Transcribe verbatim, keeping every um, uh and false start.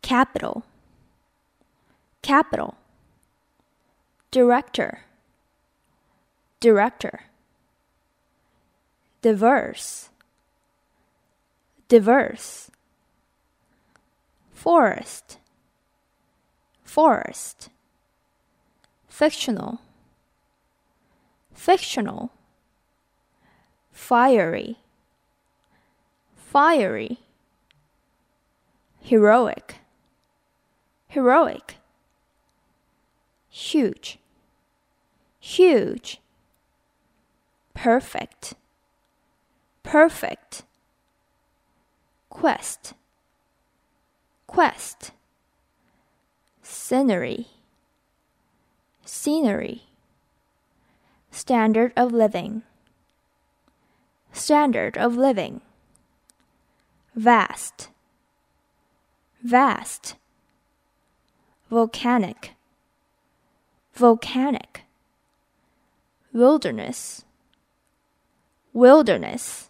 capital, capital, director, director, diverse, diverse, forest, forest, fictional, fictional, fiery, fiery, heroic, heroic, huge, huge, perfect, perfect, quest, quest, scenery, scenery, standard of living, standard of living, vast, vast, volcanic, volcanic, wilderness, wilderness,